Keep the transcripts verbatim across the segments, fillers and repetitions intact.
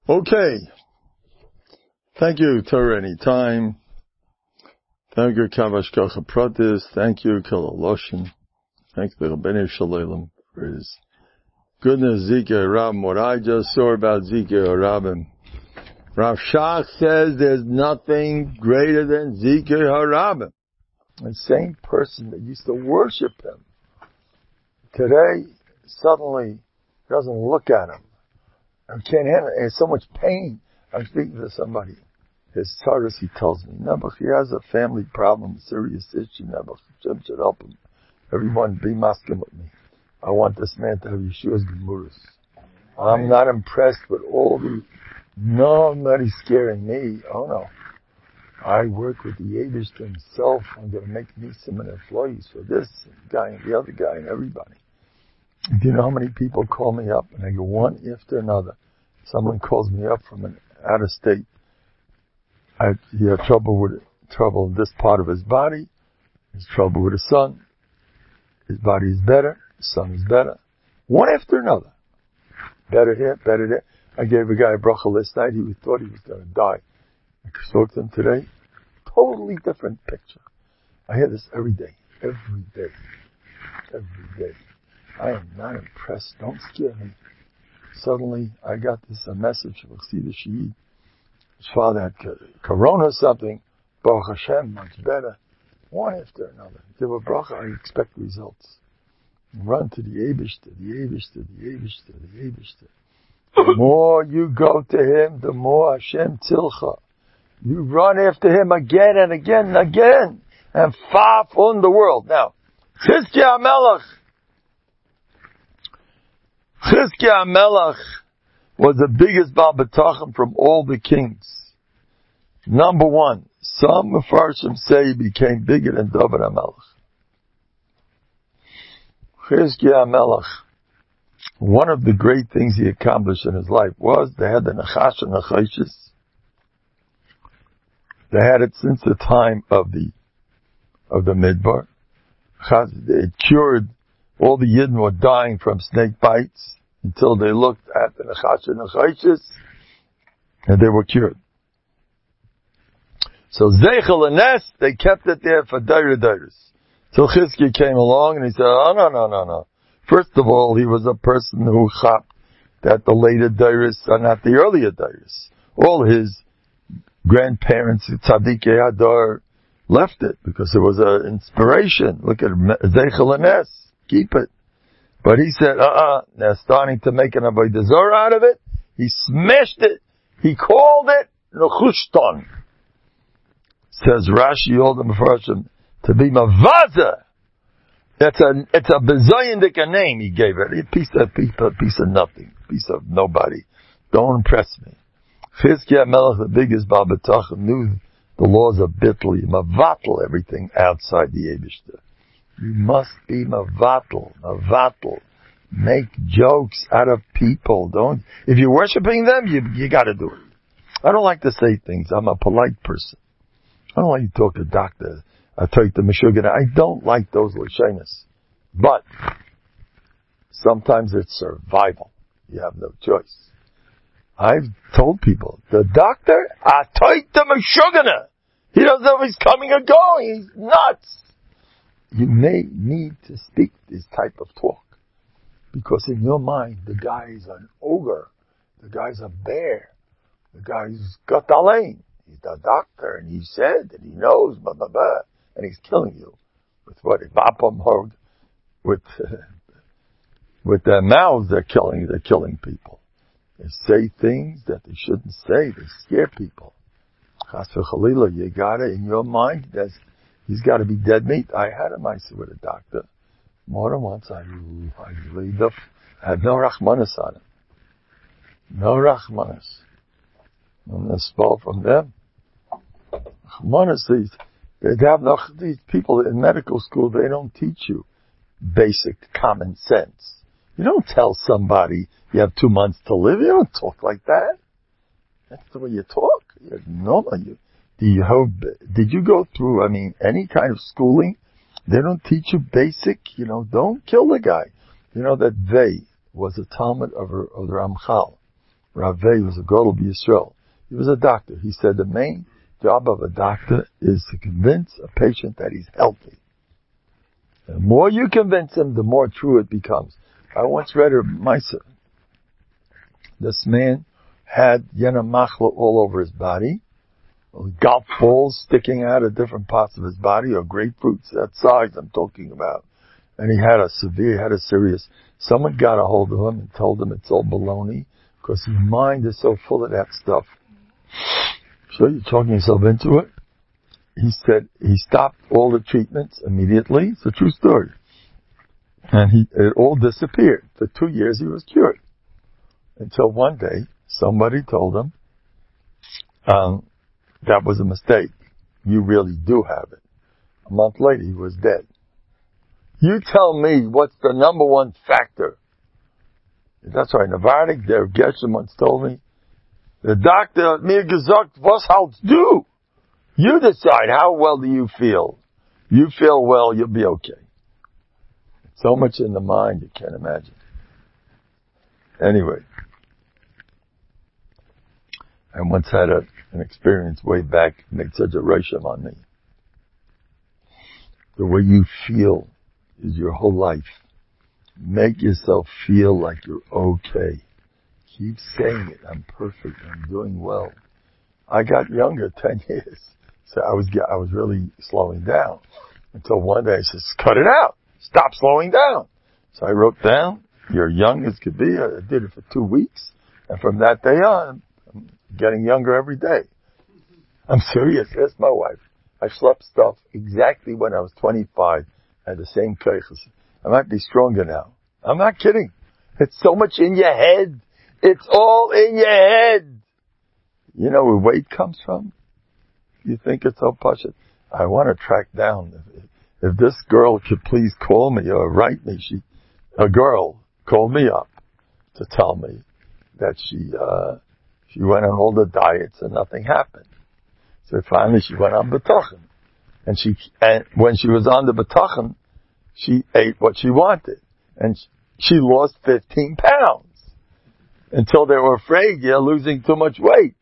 Okay. Thank you, Torah Anytime. Thank you, Kavash Kocha Pratis. Thank you, Kalaloshin. Thank you, Rabbeinu Shalom, for his goodness, Zikr Harabim. What I just saw about Zikr Harabim. Rav Shach says there's nothing greater than Zikr Harabim. The same person that used to worship him, today, suddenly, doesn't look at him. I can't handle it. There's so much pain. I'm speaking to somebody. His tzaras, he tells me, Nebuch, he has a family problem, serious issue, Nebuch. Hashem should help him. Everyone be masking with me. I want this man to have Yeshua's Gemuras. I'm not impressed with all the, no, nobody's scaring me. Oh no. I work with the Yiddish himself. I'm going to make me some employees for this guy and the other guy and everybody. Do you know how many people call me up and I go one after another? Someone calls me up from an out of state. I, he had trouble with trouble in this part of his body. His trouble with his son. His body is better. His son is better. One after another. Better here, better there. I gave a guy a bracha last night. He thought he was going to die. I spoke to him today. Totally different picture. I hear this every day. Every day. Every day. I am not impressed. Don't scare me. Suddenly, I got this a message from Chassidus Shehid. His father had corona or something. Baruch Hashem, much better. One after another. Give a bracha, I expect results. Run to the Eibishter, the Eibishter, the Eibishter, the Eibishter. The more you go to him, the more Hashem tzilcha. You run after him again and again and again. And far from the world. Now, Chizkiah HaMelech. Chizkiah HaMelech was the biggest Baal B'tachon from all the kings. Number one, some Mefarshim say he became bigger than David HaMelech. Chizkiah HaMelech, one of the great things he accomplished in his life was they had the Nachash and Nachashis. They had it since the time of the of the Midbar. It cured. All the Yidden were dying from snake bites until they looked at the Nachash and Nachashis and they were cured. So Zeichel and Nes, they kept it there for Daira Dairis. Till Chizkiah came along and he said, oh no, no, no, no. First of all, he was a person who chapped that the later Dairis are not the earlier Dairis. All his grandparents, Tzadikei Hadar, left it because it was an inspiration. Look at Zeichel and Nes. Keep it. But he said, uh-uh, they're starting to make an Avodah Zarah out of it. He smashed it. He called it Nechushton. Says Rashi, all the Mefarshim, to be Mavaza. It's a, it's a Bezoyandik a name he gave it. A piece of, piece of, piece of nothing. Piece of nobody. Don't impress me. Chizkiah HaMelech, the biggest Baal B'tachon, knew the laws of Bitli, Mavatal, everything outside the Eibishter. You must be mavatal, mavatal. Make jokes out of people. Don't, if you're worshiping them, you, you gotta do it. I don't like to say things. I'm a polite person. I don't like to talk to doctor. I talk to Meshuggah. I don't like those lashonos. But, sometimes it's survival. You have no choice. I've told people, the doctor, I talk to Meshuggah. He doesn't know if he's coming or going. He's nuts. You may need to speak this type of talk. Because in your mind, the guy's an ogre. The guy's a bear. The guy's got the lane. He's the doctor, and he said, and he knows, blah, blah, blah. And he's killing you. With what? With, uh, with their mouths, they're killing, they're killing people. They say things that they shouldn't say. They scare people. Chas v'chalila, you got it in your mind. That's, he's got to be dead meat. I had a mice with a doctor. More than once, I, I laid up. I had no rachmanis on him. No rachmanis. I'm going to spell from them. Rachmanis, these, they have no, these people in medical school, they don't teach you basic common sense. You don't tell somebody you have two months to live. You don't talk like that. That's the way you talk. You're normal. You, do you hope, did you go through, I mean, any kind of schooling? They don't teach you basic, you know, don't kill the guy. You know that they was a Talmud of, of the Ramchal. Raveh was a Gadol B'Yisrael. He was a doctor. He said the main job of a doctor is to convince a patient that he's healthy. The more you convince him, the more true it becomes. I once read a Maisa. This man had Yena Machla all over his body, golf balls sticking out of different parts of his body, or grapefruits, that size I'm talking about. And he had a severe, he had a serious, someone got a hold of him and told him it's all baloney, because his mind is so full of that stuff. So you're talking yourself into it? He said he stopped all the treatments immediately. It's a true story. And he, it all disappeared. For two years he was cured. Until one day, somebody told him, um, that was a mistake. You really do have it. A month later, he was dead. You tell me what's the number one factor. That's right. Navardik, der Geshem once told me, the doctor, mir gesagt, was halt's du? You decide how well do you feel. You feel well, you'll be okay. So much in the mind, you can't imagine. Anyway. I once had a, an experience way back, made such a resham on me. The way you feel is your whole life. Make yourself feel like you're okay. Keep saying it. I'm perfect. I'm doing well. I got younger, ten years. So I was, I was really slowing down. Until one day I said, cut it out. Stop slowing down. So I wrote down, you're young as could be. I did it for two weeks. And from that day on, I'm getting younger every day. I'm serious. Ask my wife. I slept stuff exactly when I was twenty-five. I had the same cases. I might be stronger now. I'm not kidding. It's so much in your head. It's all in your head. You know where weight comes from? You think it's so pushy? I want to track down. If, if this girl could please call me or write me, she, a girl called me up to tell me that she, uh, she went on all the diets and nothing happened. So finally she went on B'tachin. And she, and when she was on the B'tachin, she ate what she wanted. And she lost fifteen pounds. Until they were afraid you're losing too much weight.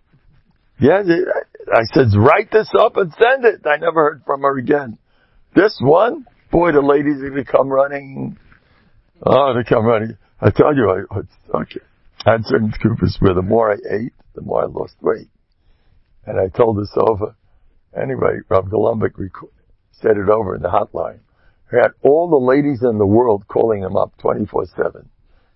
Yeah, I said, write this up and send it. I never heard from her again. This one, boy, the ladies are going to come running. Oh, they come running. I tell you, I, it's, okay. I had certain scoops where the more I ate, the more I lost weight. And I told this over. Anyway, Rav Golumbik rec- said it over in the hotline. He had all the ladies in the world calling him up twenty-four seven.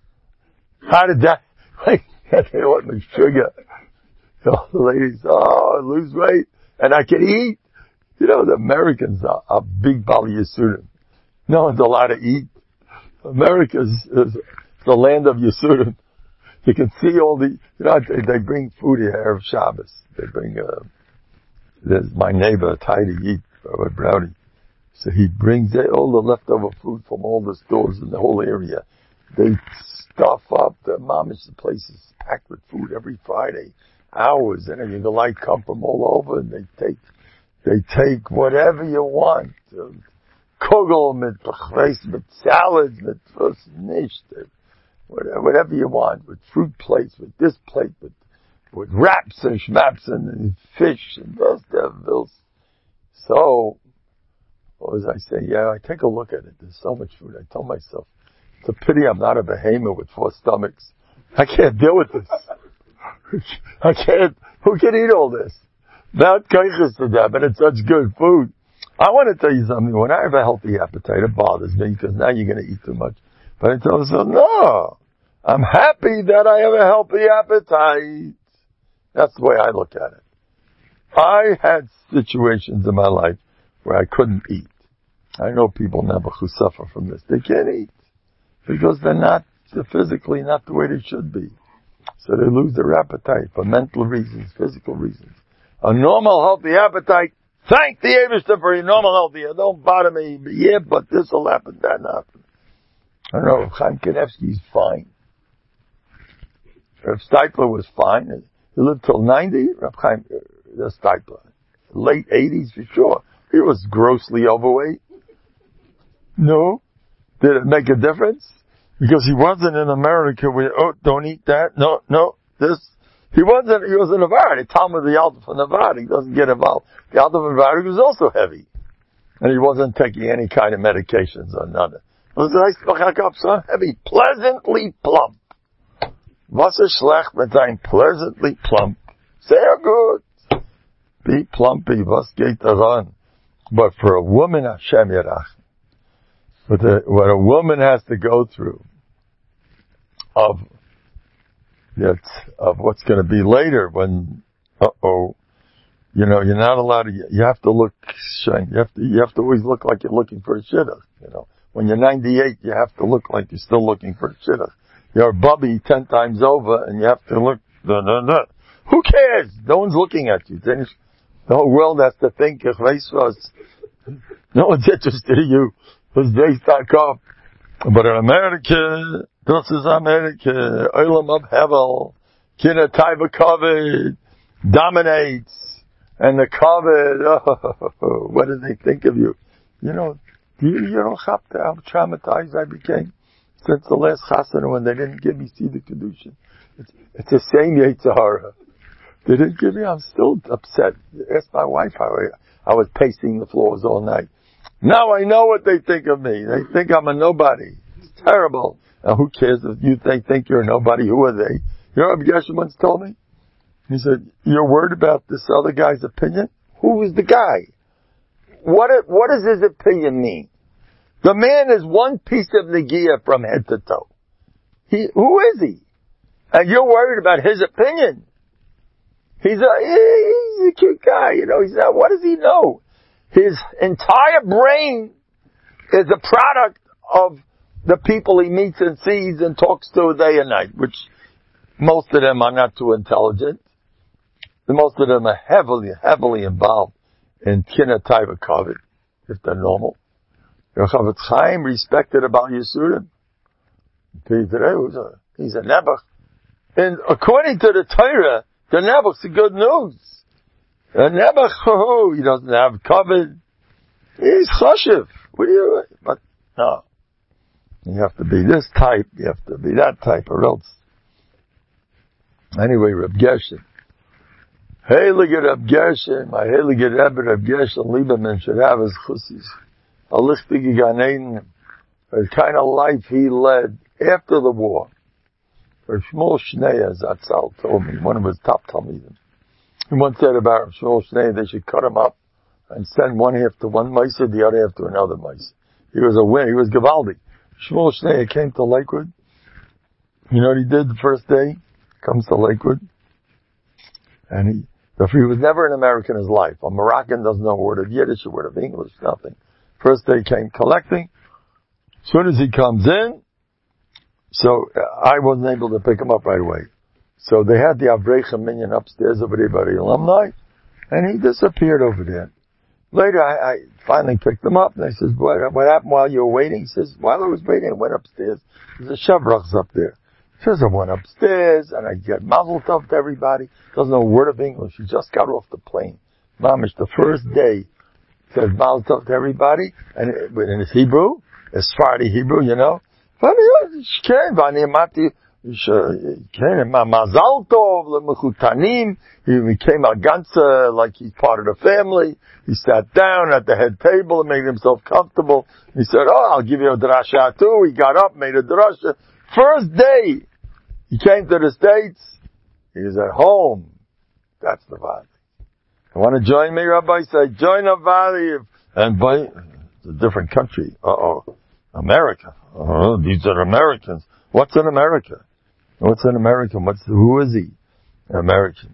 How did that, like, they want me sugar. All the ladies, oh, lose weight, and I can eat. You know, the Americans are, are big Bali Yisurim. No one's allowed to eat. America is, is the land of Yisurim. You can see all the, you know, they, they bring food here, Erev Shabbos. They bring, uh, there's my neighbor, Tidy Eat, a brownie. So he brings all the leftover food from all the stores in the whole area. They stuff up the mamish, the place is packed with food every Friday. Hours, and then the light come from all over, and they take, they take whatever you want. Kugel, mit Bechreis, mit salads, mit was nicht, whatever, whatever you want, with fruit plates, with this plate, with, with wraps and schmaps and fish and those devils. So, what was I saying? Yeah, I take a look at it. There's so much food. I tell myself, it's a pity I'm not a behemoth with four stomachs. I can't deal with this. I can't, who can eat all this? Not kaiches to that, but it's such good food. I want to tell you something. When I have a healthy appetite, it bothers me because now you're going to eat too much. But I tell myself, no, I'm happy that I have a healthy appetite. That's the way I look at it. I had situations in my life where I couldn't eat. I know people now who suffer from this. They can't eat because they're not, they're physically not the way they should be. So they lose their appetite for mental reasons, physical reasons. A normal healthy appetite, thank the Eibishter for your normal healthy. Don't bother me. Yeah, but this will happen, that will happen. I don't know, Chaim Kanevsky's fine. Rav Steipler was fine. He lived till ninety. Rav Chaim uh, Steipler. Late eighties for sure. He was grossly overweight. No. Did it make a difference? Because he wasn't in America where, oh, don't eat that. No, no. This, he wasn't, he was a Navarre. They tell him the Alta from Navarre. He doesn't get involved. The Alta from Navarre was also heavy. And he wasn't taking any kind of medications or nothing. It was nice, so heavy, pleasantly plump. Wasser schlecht mit sein pleasantly plump. Sehr good. Be plumpy, was geht daran? But for a woman, Hashem Yerach, what, the, what a woman has to go through of, yet, of what's going to be later when, uh-oh, you know, you're not allowed to, you have to look, you have to, you have to always look like you're looking for a shidduch, you know. When you're ninety-eight, you have to look like you're still looking for a shidduch. You're a bubby ten times over, and you have to look, no, no, no. Who cares? No one's looking at you. The whole world has to think, no one's interested in you. It's based on cop. But in America, this is America, Olam of Hevel, Kina Taiva Kovid, dominates, and the Kovid, oh, what do they think of you? You know, you, you don't have to how traumatized I became since the last chasana when they didn't give me Sida Kedushin. It's, it's the same Yetzirah. They didn't give me, I'm still upset. Ask my wife how I, I was pacing the floors all night. Now I know what they think of me. They think I'm a nobody. It's terrible. Now who cares if you think, think you're a nobody? Who are they? You know what Geshem once told me? He said, you're worried about this other guy's opinion? Who is the guy? What, what does his opinion mean? The man is one piece of Negiah from head to toe. He, who is he? And you're worried about his opinion. He's a, he's a cute guy, you know, he's not, what does he know? His entire brain is a product of the people he meets and sees and talks to day and night, which most of them are not too intelligent. Most of them are heavily, heavily involved in Kina Taiva Kovid, if they're normal. Yochavet Chaim respected about Yisurim. He's a Nebuch. And according to the Torah, the Nebuch's the good news. The Nebuch, oh, he doesn't have Kovid. He's Choshev. What do you, but no. You have to be this type, you have to be that type, or else. Anyway, Reb Gershon. Heilige Reb Gershon, my Heilige Rebbe Reb Gershon Lieberman should have his chusis. A lichtige Gan Eden, the kind of life he led after the war. Reb Shmuel Shnei Zatzal told me, one of his top Talmidim. He once said about Reb Shmuel Shnei, they should cut him up and send one half to one Meiser, the other half to another Meiser. He was a winner, he was Givaldi. Shmuel Shnei came to Lakewood. You know what he did the first day? Comes to Lakewood. And he, he was never an American in his life. A Moroccan doesn't know a word of Yiddish, a word of English, nothing. First day came collecting. As soon as he comes in, so I wasn't able to pick him up right away. So they had the Avreicha Minyan upstairs over there by the alumni, and he disappeared over there. Later, I, I finally picked him up, and I says, what, what happened while you were waiting? He says, while I was waiting, I went upstairs. There's a Shevrach's up there. He says, I went upstairs, and I get mazel tov to everybody. Doesn't know a word of English. He just got off the plane. Mamish, the first day, says mazel tov to everybody, and it, in his Hebrew, his Sephardi Hebrew, you know. He became a ganza, like he's part of the family. He sat down at the head table and made himself comfortable. He said, oh, I'll give you a drasha too. He got up, made a drasha. First day he came to the States, he was at home. That's the Valley. You want to join me, Rabbi? Say, join the Valley. And by, it's a different country. Uh-oh. America. Oh, these are Americans. What's in America? What's an American? What's the, who is he? An American.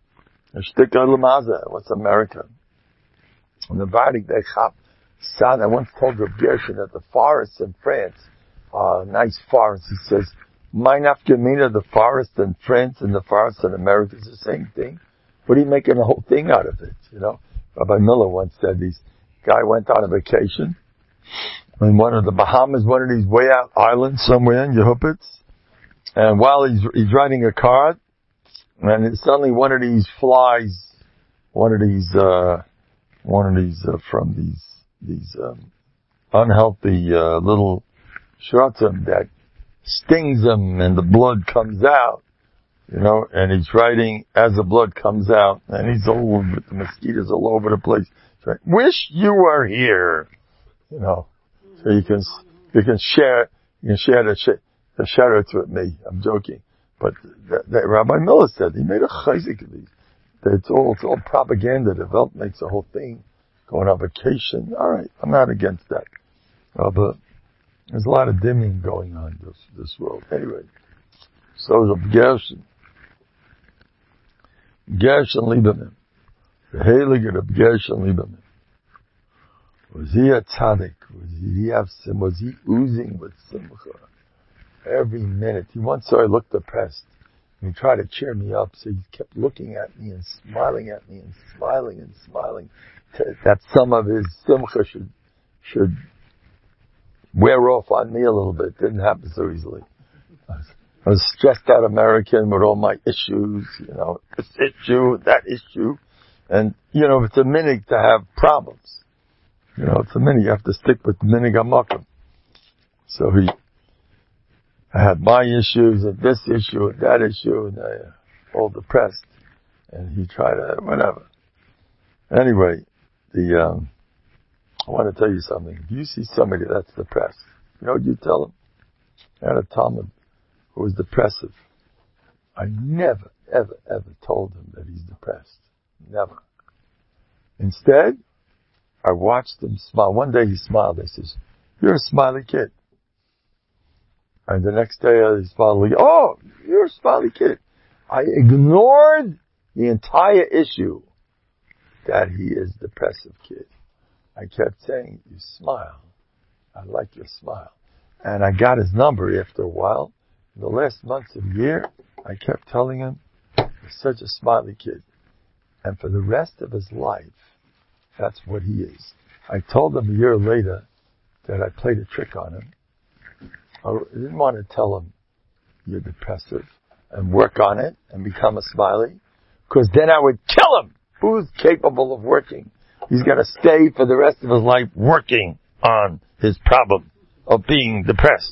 What's America? And the Valley, they chop. I once told Reb Gershon that the forests in France, uh, nice forests, he says, my nafkamina, the forest in France and the forest in America is the same thing. What are you making a whole thing out of it? You know, Rabbi Miller once said this guy went on a vacation in one of the Bahamas, one of these way out islands somewhere in Yehupitz. And while he's, he's riding a car, and suddenly one of these flies, one of these, uh, one of these, uh, from these, these, um, unhealthy, uh, little shrotzim that stings him and the blood comes out. You know, and he's writing as the blood comes out, and he's all over, the mosquitoes all over the place. He's writing, wish you were here. You know, so you can, you can share, you can share the, the sharetz with me. I'm joking. But that, that Rabbi Miller said, he made a chayzik of these. That it's all, it's all propaganda. The Welt makes the whole thing. Going on vacation. Alright, I'm not against that. Uh, but there's a lot of dimming going on in this, this world. Anyway. So the Gershon. Gershon Lieberman. The Heilige of Gershon Lieberman. Was he a tzaddik? Was he have sim? Was he oozing with simcha? Every minute. He once saw I looked depressed. And he tried to cheer me up, so he kept looking at me and smiling at me and smiling and smiling. That some of his simcha should, should wear off on me a little bit. Didn't happen so easily. I was, I was stressed out American with all my issues, you know, this issue, that issue. And, you know, it's a minute to have problems. You know, it's a minute. You have to stick with minig hamakom. So he, I had my issues and this issue and that issue, and I all depressed. And he tried to, whatever. Anyway, the, um, I want to tell you something. If you see somebody that's depressed, you know what you tell them? I had a Talmud who was depressive. I never, ever, ever told him that he's depressed. Never. Instead, I watched him smile. One day he smiled. I says, you're a smiley kid. And the next day he smiled again. Oh, you're a smiley kid. I ignored the entire issue that he is a depressive kid. I kept saying, you smile. I like your smile. And I got his number after a while. In the last months of the year, I kept telling him, you're such a smiley kid. And for the rest of his life, that's what he is. I told him a year later that I played a trick on him. I didn't want to tell him, you're depressive, and work on it, and become a smiley, because then I would kill him. Who's capable of working? He's going to stay for the rest of his life working on his problem of being depressed.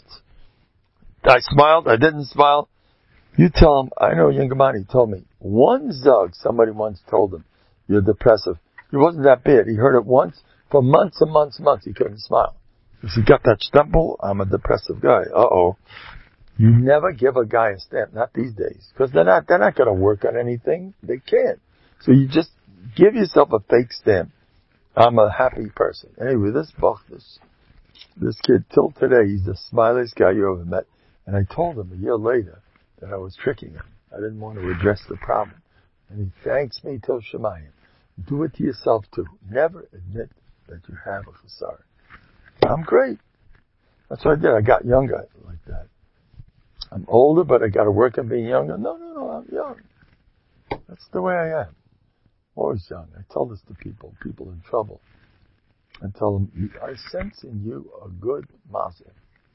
I smiled, I didn't smile. You tell him, I know Yingamani told me, one zug, somebody once told him, you're depressive. It wasn't that bad. He heard it once. For months and months and months, he couldn't smile. Because he got that stempel, I'm a depressive guy. Uh-oh. You never give a guy a stamp, not these days. Because they're not, they're not going to work on anything. They can't. So you just give yourself a fake stamp. I'm a happy person. Anyway, this Bach, this, this kid, till today, he's the smiliest guy you ever met. And I told him a year later that I was tricking him. I didn't want to address the problem. And he thanks me till Shemayim. Do it to yourself too. Never admit that you have a chasar. I'm great. That's what I did. I got younger like that. I'm older, but I got to work on being younger. No, no, no, I'm young. That's the way I am. Always young. I tell this to people, people in trouble. I tell them, I sense in you a good mazel.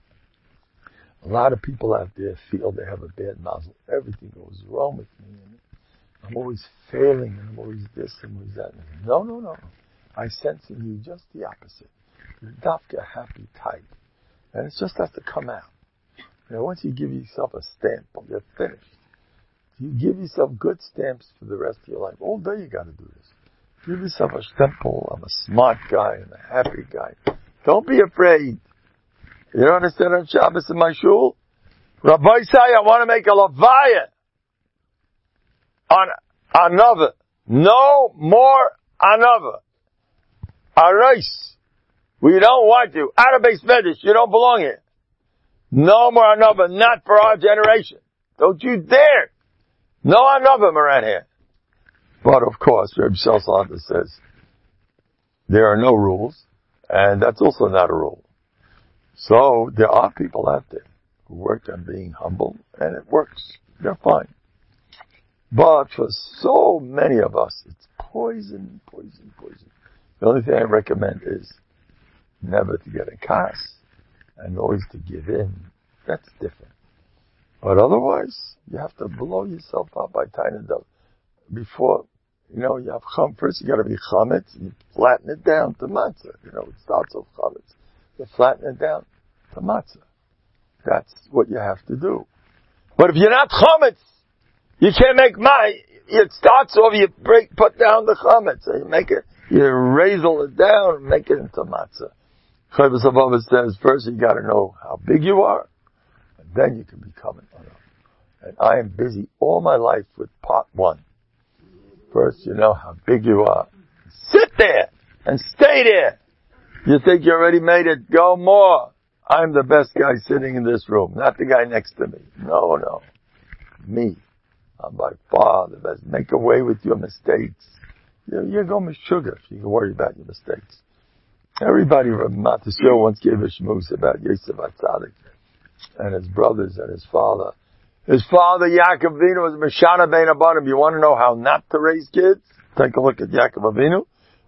A lot of people out there feel they have a bad mazel. Everything goes wrong with me. And I'm always failing, and I'm always this and always that. No, no, no. I sense in you just the opposite. You're dafka happy type. And it just has to come out. You know, once you give yourself a stamp, you're finished. You give yourself good stamps for the rest of your life. All day you got to do this. Give yourself a stempel. I'm a smart guy. I'm a happy guy. Don't be afraid. You don't understand on Shabbos in my shul? Rabbi say, I want to make a levaya on another. No more another. Arais. We don't want you. Out of base medish. You don't belong here. No more another. Not for our generation. Don't you dare. No another around here. But of course, Reb Shalsalanta says, there are no rules. And that's also not a rule. So there are people out there who work on being humble, and it works. They're fine. But for so many of us, it's poison, poison, poison. The only thing I recommend is never to get a kas and always to give in. That's different. But otherwise, you have to blow yourself up by tying it up. Before, you know, you have chum. First you gotta be chametz, and you flatten it down to matzah. You know, it starts off chametz. You flatten it down to matzah. That's what you have to do. But if you're not chametz, You can't make my, it starts off, you break, put down the chametz, so you make it, you raisel it down and make it into matzah. Chovos HaLevavos says, first you gotta know how big you are, and then you can become an honor. And I am busy all my life with part one. First, you know how big you are. Sit there and stay there. You think you already made it? Go more. I'm the best guy sitting in this room, not the guy next to me. No, no. Me. I'm by far the best. Make away with your mistakes. You, you go sugar if you can worry about your mistakes. Everybody from Matisyahu once gave a shmooze about Yosef HaTzadik and his brothers and his father. His father, Yaakov Avinu, was Meshana Ben Abanim. You want to know how not to raise kids? Take a look at Yaakov Avinu.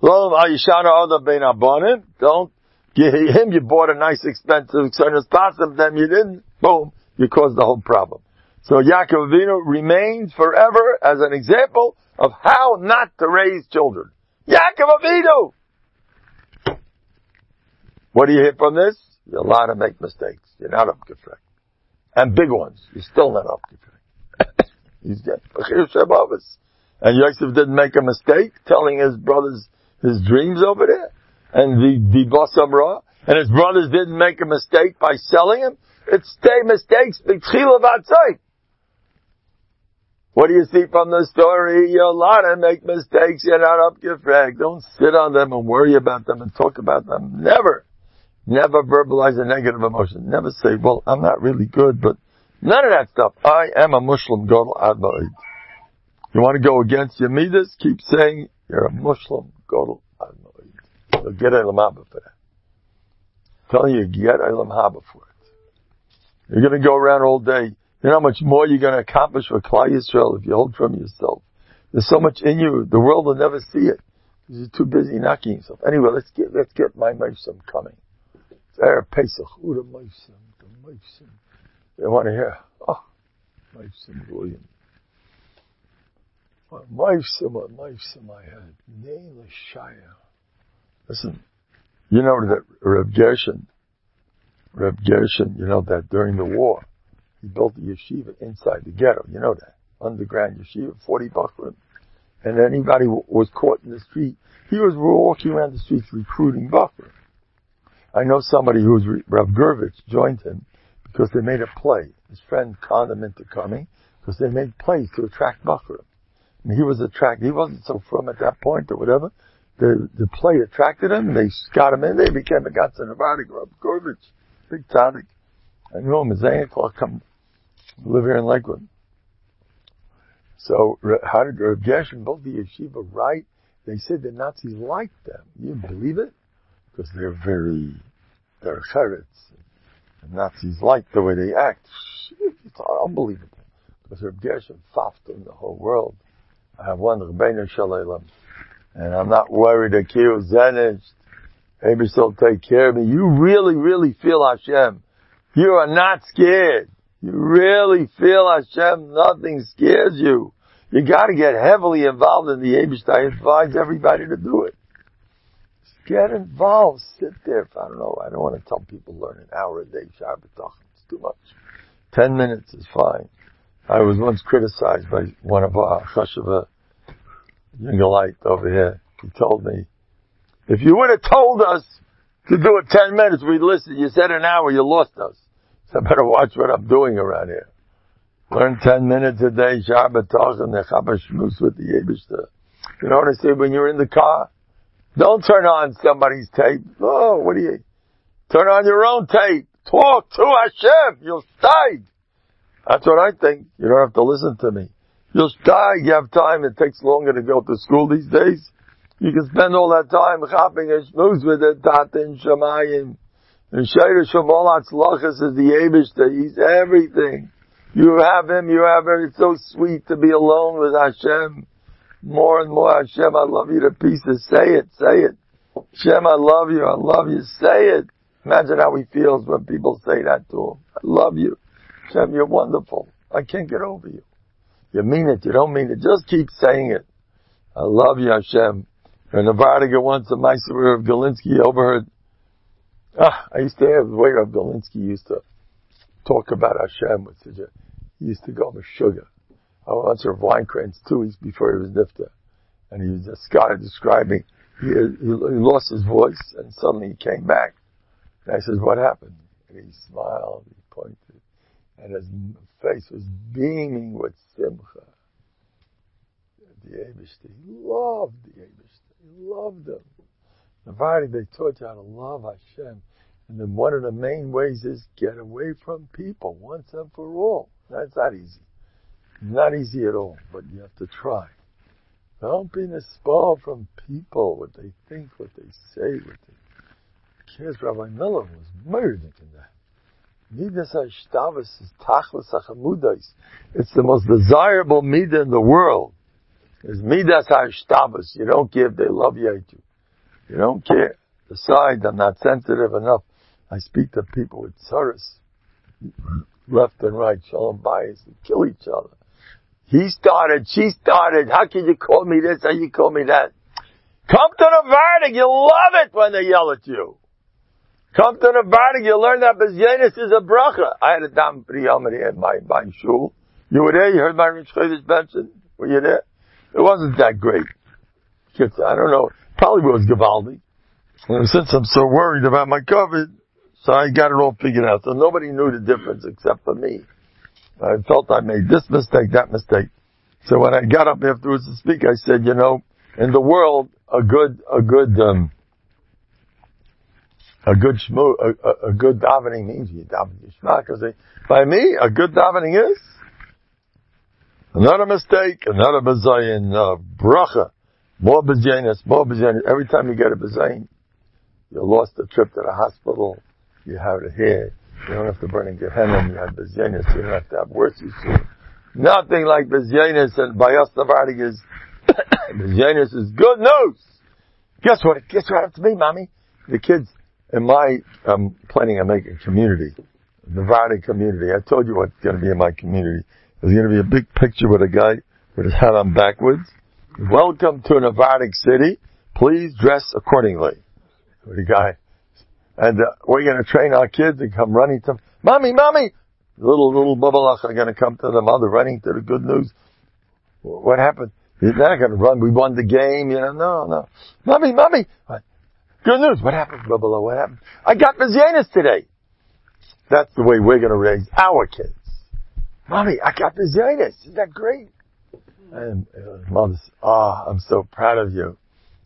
Don't give him, you bought a nice expensive Xenos Pasim, then you didn't. Boom. You caused the whole problem. So Yaakov Avinu remains forever as an example of how not to raise children. Yaakov Avinu! What do you hear from this? You're allowed to make mistakes. You're not upgefrekt. And big ones. You're still not upgefrekt. He's getting Bechir Shabbos. And Yosef didn't make a mistake telling his brothers his dreams over there. And the, the Basam Ra. And his brothers didn't make a mistake by selling him. It's stay mistakes. B'tchila v'atzai. What do you see from the story? You're allowed to make mistakes. You're not upgefrekt. Don't sit on them and worry about them and talk about them. Never. Never verbalize a negative emotion. Never say, well, I'm not really good, but none of that stuff. I am a Muslim Gadol Ad Ma'id. You want to go against your midas? Keep saying you're a Muslim Gadol Ad Ma'id. You'll get Eilam Haba for that. I'm telling you, you get Eilam Haba for it. You're going to go around all day. You know how much more you're going to accomplish for Klal Yisrael if you hold from yourself. There's so much in you, the world will never see it. Because you're too busy knocking yourself. Anyway, let's get, let's get my Meisam coming. Erev Pesach, Uda Meisam, the Meisam. They want to hear, oh, Meisam William. What Meisam, what Meisam I had. Neila Shaya. Listen, you know that Reb Gershon, Reb Gershon, you know that during the war, he built a yeshiva inside the ghetto. You know that. Underground yeshiva, forty Bachrim. And anybody w- was caught in the street, he was walking around the streets recruiting Bachrim. I know somebody who was, Rav Gurvich, joined him because they made a play. His friend conned him into coming because they made plays to attract Bachrim. And he was attracted, he wasn't so from at that point or whatever. The, the play attracted him, they got him in, they became a Gatsa Nevardik, Rav Gurvich, big tzaddik. I knew him, his uncle, come live here in Lakewood. So, how did Rav Gershon build the yeshiva right? They said the Nazis liked them. You believe it? Because they're very, they're charetz. The Nazis like the way they act. It's unbelievable. Because Reb Gershon faffed in the whole world. I have one Rebbeinu Shalom. And I'm not worried that Kiyu Zenished. Maybe she'll take care of me. You really, really feel Hashem. You are not scared. You really feel Hashem. Nothing scares you. You gotta get heavily involved in the Eibush. I advise everybody to do it. Get involved. Sit there. I don't know. I don't want to tell people learn an hour a day. Shabbat It's too much. Ten minutes is fine. I was once criticized by one of our Chashava Yungalite over here. He told me, if you would have told us to do it ten minutes, we'd listen. You said an hour, you lost us. So I better watch what I'm doing around here. Learn ten minutes a day. Shabbat and the Chabad Shmuz with the Eibush. You know what I say when you're in the car? Don't turn on somebody's tape. Oh, what do you? Turn on your own tape. Talk to Hashem. You'll die. That's what I think. You don't have to listen to me. You'll die. You have time. It takes longer to go to school these days. You can spend all that time chopping a schmooze with it. Tatin Shemayim. And Sheir Shemal Atzlachas is the Eibush. He's everything. You have him. You have him. It's so sweet to be alone with Hashem. More and more, Hashem, I love you to pieces. Say it, say it. Hashem, I love you, I love you. Say it. Imagine how he feels when people say that to him. I love you. Hashem, you're wonderful. I can't get over you. You mean it, you don't mean it. Just keep saying it. I love you, Hashem. And Navardiga once, a Meister of Galinsky overheard. Ah, I used to have the way of Galinsky used to talk about Hashem with such a, he used to go with sugar. I went to Rav Weinkranz two weeks before he was nifta, and he was just started describing, he, he, he lost his voice, and suddenly he came back. And I said, what happened? And he smiled, he pointed, and his face was beaming with simcha. The Eibishter, he loved the Eibishter, he loved him. Navardi, they taught you how to love Hashem. And then one of the main ways is get away from people once and for all. That's not easy. Not easy at all, but you have to try. Don't be nispoiled from people, what they think, what they say, what they... Here's Rabbi Miller was murdered in that. Midas HaShtavus is Tachlis HaChamudais. It's the most desirable midah in the world. It's Midas HaShtavus. You don't give, they love you, hate you. You don't care. Decide, I'm not sensitive enough. I speak to people with tzaras, left and right, shalom bias, and kill each other. He started, she started, how can you call me this, how you call me that? Come to the Vardig, you love it when they yell at you. Come to the Vardig, you learn that Bezyenis is a bracha. I had a dam priyamari at my, my shul. You were there, you heard my Rich Chodesh mention. Were you there? It wasn't that great. I don't know, probably was Givaldi. And since I'm so worried about my COVID, so I got it all figured out. So nobody knew the difference except for me. I felt I made this mistake, that mistake. So when I got up afterwards to speak, I said, you know, in the world, a good, a good, um, a good shmo, a, a, a good davening means you daven yishma. Because by me, a good davening is not a mistake, not a bezayin, uh, bracha, more bezyanis, more bezyanis. Every time you get a bezayin, you lost a trip to the hospital. You have it here. You don't have to burn in Gehenna. You have Bezyenis. You don't have to have worse issues. Nothing like Bezyenis and Bayas Navardi is, Bezyenis is good news. Guess what? Guess what happened to me, mommy? The kids in my, I'm planning on making a community. Navardi community. I told you what's going to be in my community. There's going to be a big picture with a guy with his hat on backwards. Welcome to Navardi city. Please dress accordingly. With a guy. And uh, we're going to train our kids to come running to, Mommy, Mommy! Little, little babalach are going to come to the mother running to the good news. What happened? They're not going to run. We won the game. You know, no, no. Mommy, Mommy! What? Good news. What happened, babala? What happened? I got Bezyenis today. That's the way we're going to raise our kids. Mommy, I got Bezyenis. Isn't that great? And uh, mother's, ah, oh, I'm so proud of you.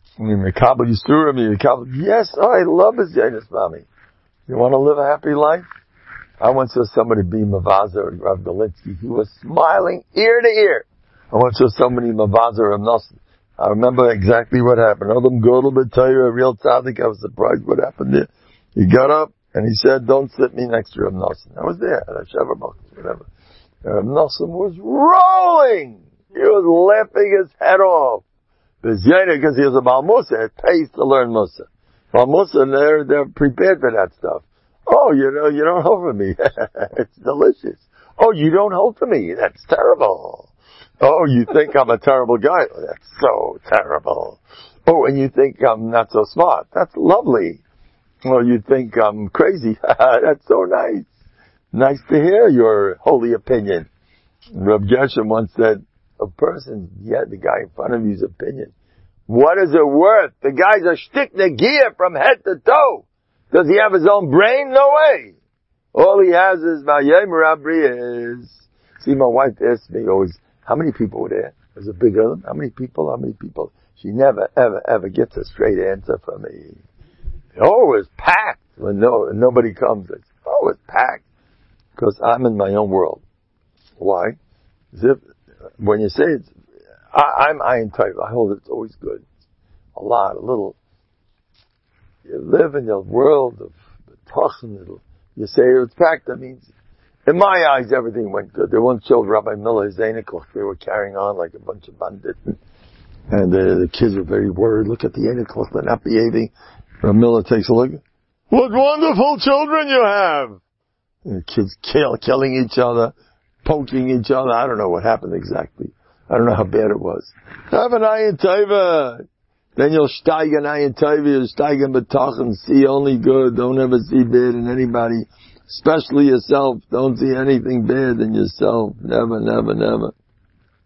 Yes, oh, I love Bezyenis, Mommy. You want to live a happy life? I once saw somebody be Mavaza, Rav Galinsky. He was smiling ear to ear. I once saw somebody Mavaza, Rav Nosson. I remember exactly what happened. All them Godel B'Torah, a real tzaddik. I was surprised what happened there. He got up and he said, don't sit me next to Rav Nosson. I was there at a Shavuot, whatever. Rav Nosson was rolling. He was laughing his head off. Bezyenis, because he was a Baal Musa, it pays to learn Musa. Baal Musa, they're, they're prepared for that stuff. Oh, you know, you don't hold for me. It's delicious. Oh, you don't hold for me. That's terrible. Oh, you think I'm a terrible guy. That's so terrible. Oh, and you think I'm not so smart. That's lovely. Oh, you think I'm crazy. That's so nice. Nice to hear your holy opinion. Reb Geshem once said, a person, yeah, the guy in front of you's opinion. What is it worth? The guy's a shtick negia from head to toe. Does he have his own brain? No way. All he has is Vayem Rabri is. See, my wife asked me always, how many people were there? There's a big one. How many people? How many people? She never, ever, ever gets a straight answer from me. Oh, it's packed. When no, nobody comes, it's, oh, it's packed. Because I'm in my own world. Why? As if, when you say it's, I, I'm Ayin type, I hold it's always good. A lot, a little. You live in your world of Tachan, you say it's packed, that means, in my eyes, everything went good. They once showed Rabbi Miller his Einikoch, they were carrying on like a bunch of bandits, and, and uh, the kids were very worried, look at the Einikoch, they're not behaving. Rabbi Miller takes a look, what wonderful children you have! And the kids kill, killing each other, poking each other. I don't know what happened exactly. I don't know how bad it was. Have an ayin tova. Then you'll steig an ayin tova, you'll steig in betachin, see only good, don't ever see bad in anybody, especially yourself. Don't see anything bad in yourself. Never, never, never.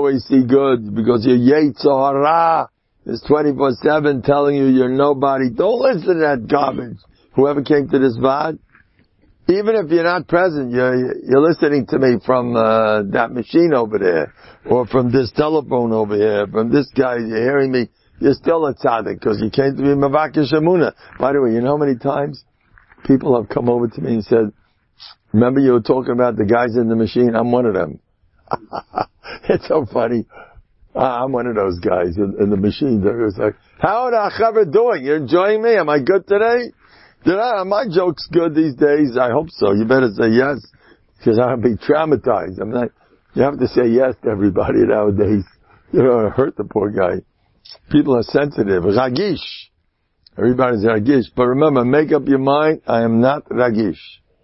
always see good because your Yetzer Hara is twenty-four seven telling you you're nobody. Don't listen to that garbage. Whoever came to this Vad, even if you're not present, you're, you're listening to me from uh, that machine over there, or from this telephone over here, from this guy, you're hearing me, you're still a tzaddik because you came to be Mavakish Emunah. By the way, you know how many times people have come over to me and said, remember you were talking about the guys in the machine? I'm one of them. It's so funny. I'm one of those guys in, in the machine. It was like, how are the Achaver doing? You're enjoying me? Am I good today? Did I, are my jokes good these days? I hope so. You better say yes, because I'll be traumatized. I'm not, you have to say yes to everybody nowadays. You don't want to hurt the poor guy. People are sensitive. Ragish. Everybody's Ragish. But remember, make up your mind, I am not Ragish.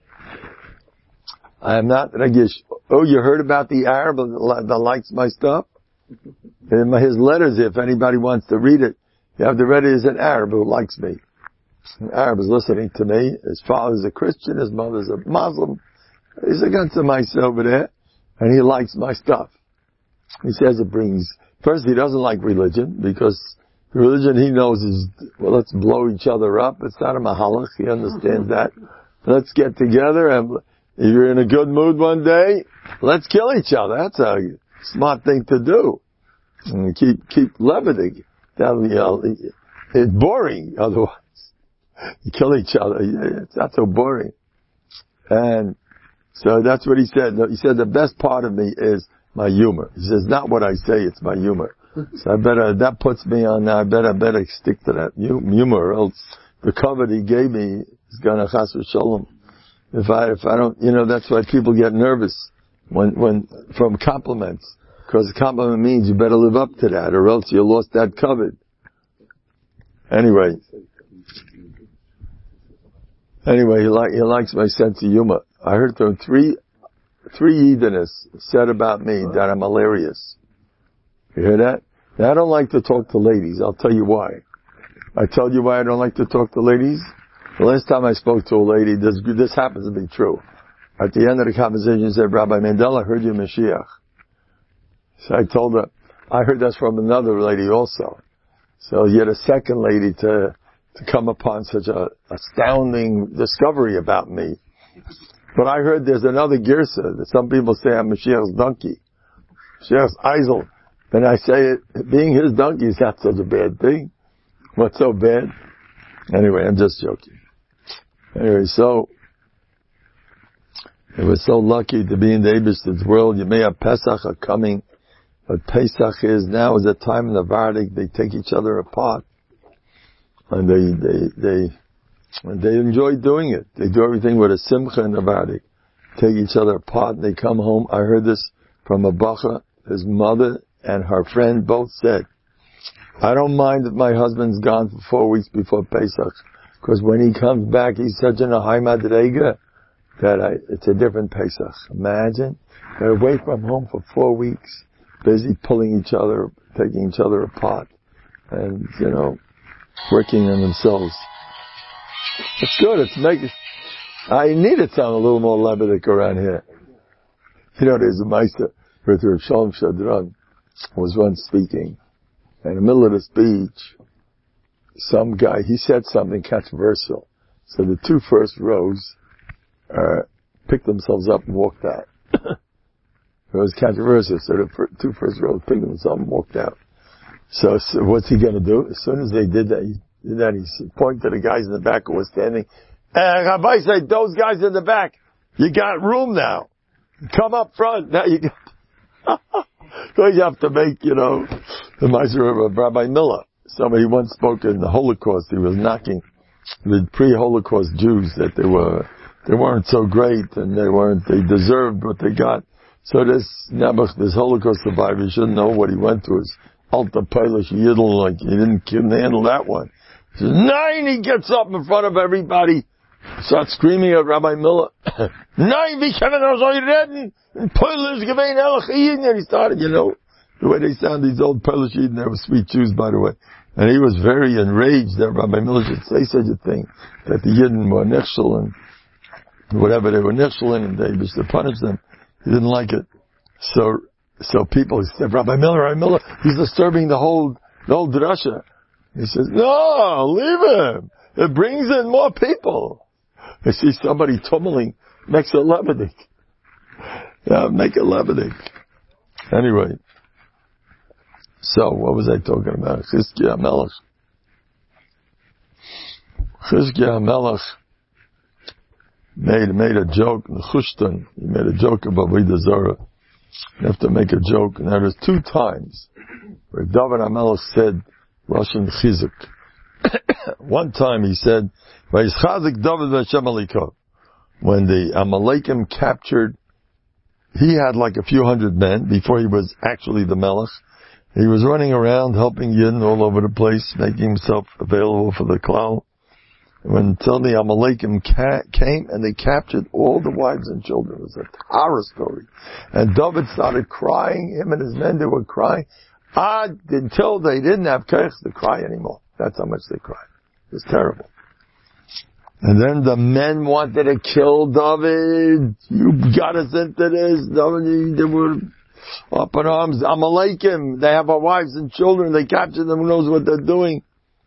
I am not Ragish. Oh, you heard about the Arab that likes my stuff? In my, his letters, if anybody wants to read it, you have to read it as an Arab who likes me. An Arab is listening to me. His father's a Christian, his mother's a Muslim. He's a ganze mice over there, and he likes my stuff. He says it brings, first he doesn't like religion, because religion he knows is, well, let's blow each other up. It's not a mahalach, he understands that. Let's get together, and if you're in a good mood one day, let's kill each other. That's a smart thing to do. And keep, keep leviting. That'll, you know, it's boring otherwise. You kill each other. It's not so boring. And so that's what he said. He said the best part of me is my humor. He says, not what I say, it's my humor. So I better, that puts me on, I better, I better stick to that humor, or else the cover he gave me is gonna chas v'sholom. If I, if I don't, you know, that's why people get nervous when, when, from compliments. Because a compliment means you better live up to that, or else you lost that covered. Anyway. Anyway, he, like, he likes my sense of humor. I heard there were three, three Edenists said about me that I'm hilarious. You hear that? Now, I don't like to talk to ladies. I'll tell you why. I told you why I don't like to talk to ladies? The last time I spoke to a lady, this, this happens to be true. At the end of the conversation, she said, Rabbi Mendel, I heard you Mashiach. So I told her, I heard that's from another lady also. So you had a second lady to, to come upon such a astounding discovery about me. But I heard there's another girsa that some people say I'm Mashiach's donkey. Mashiach's Eisel. And I say it, being his donkey is not such a bad thing. What's so bad? Anyway, I'm just joking. Anyway, so, it was so lucky to be in the Eibishter's world. You may have Pesach are coming. But Pesach is now is a time in the Vardik, they take each other apart. And they, they, they, and they enjoy doing it. They do everything with a simcha in the Vardik. Take each other apart, and they come home. I heard this from a bacha. His mother and her friend both said, I don't mind if my husband's gone for four weeks before Pesach, because when he comes back, he's such in a high madrega that I, it's a different Pesach. Imagine, they're away from home for four weeks. Busy pulling each other, taking each other apart, and, you know, working on themselves. It's good, it's making, I need it sound a little more Levitic around here. You know, there's a Meister, with Rav Shalom Shadran, was once speaking, in the middle of the speech, some guy, he said something controversial, so the two first rows, uh, picked themselves up and walked out. It was controversial, so the two first rows picked themselves and walked out. So, so what's he gonna do? As soon as they did that, he did that, he pointed to the guys in the back who were standing. And Rabbi said, those guys in the back, you got room now. Come up front. Now you got, so you have to make, you know, the Meister of Rabbi Miller. Somebody once spoke in the Holocaust, he was knocking the pre-Holocaust Jews that they were, they weren't so great and they weren't, they deserved what they got. So this Nebuch, this Holocaust survivor, you shouldn't know what he went to. His Alta Polish Yidel, like, he didn't, couldn't handle that one. He says, nine, he gets up in front of everybody, starts screaming at Rabbi Miller. Nine, wie können wir so reden? In Polish, gewein Elach Yidin. And he started, you know, the way they sound, these old Polish Yidin, they were sweet Jews, by the way. And he was very enraged that Rabbi Miller should say such a thing, that the Yidin were nichshel and whatever they were nichshel in, and they used to punish them. He didn't like it. So so people said, Rabbi Miller, Rabbi Miller, he's disturbing the whole, the whole drasha. He says, no, leave him. It brings in more people. I see somebody tumbling, makes a lebedik. Yeah, make a lebedik. Anyway. So, what was I talking about? Chizkiah Melech. Chizkiah Melech made, made a joke in Chushtan. He made a joke about Avodah Zarah. You have to make a joke. And there was two times where David HaMelech said, Lashon Chizuk. One time he said, Vayischazik David v'Hashem Alikov. When the Amalekim captured, he had like a few hundred men before he was actually the Melech. He was running around helping Yidden all over the place, making himself available for the Klal. When until the Amalekim ca- came and they captured all the wives and children. It was a horror story. And David started crying, him and his men, they were crying. Ah, until they didn't have koach to cry anymore. That's how much they cried. It was terrible. And then the men wanted to kill David. You got us into this. David, they were up in arms. Amalekim, they have our wives and children. They captured them. Who knows what they're doing?